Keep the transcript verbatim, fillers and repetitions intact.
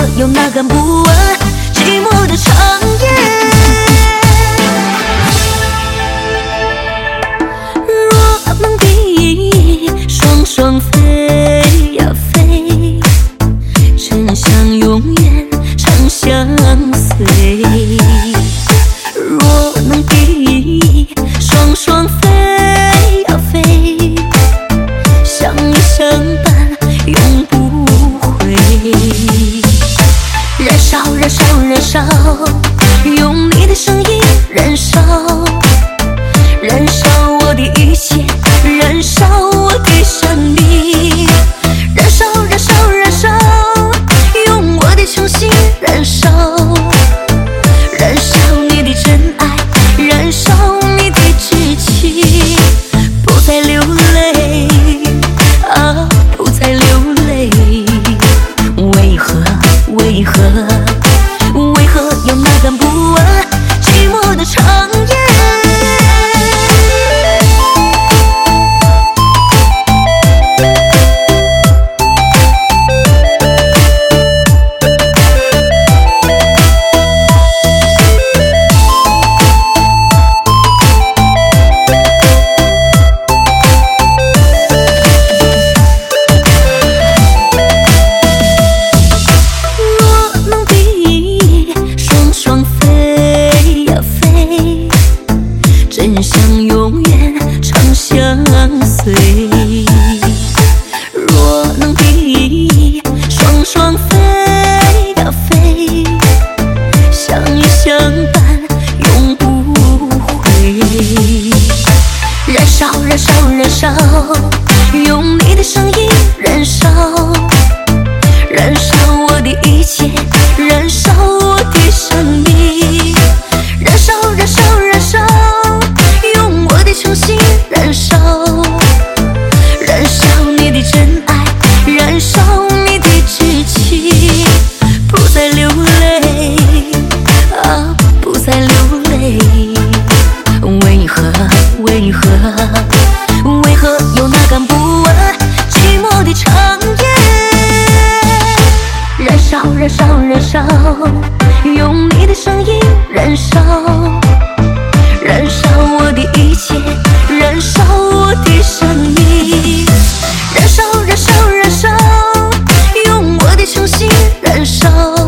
又哪敢不问寂寞的长夜？若能比双双飞呀飞，真想永远长相随。若能比双双飞呀飞，相依相伴永不悔。燃烧燃烧燃烧，用你的声音燃烧，燃烧我的一切，燃烧我的生命。燃烧燃烧燃烧，用我的诚心燃烧，燃烧你的真爱，燃烧你的志气。不再流泪啊，不再流泪，为何为何为何又哪敢不问寂寞的长夜？真想永远长相随。若能比双双飞呀飞，相依相伴永不悔。燃烧燃烧燃烧，用你的声音燃烧，燃烧我的一切，燃烧我的生命。燃烧燃烧燃烧，用我的诚心燃烧，燃烧你的真爱，燃烧你的志气。不再流泪啊，不再流泪，为何为何为何又哪敢不问寂寞的长夜？燃烧燃烧燃烧，用你的声音燃烧，燃烧我的一切，燃烧我的生命。燃烧燃烧燃烧，用我的诚心燃烧。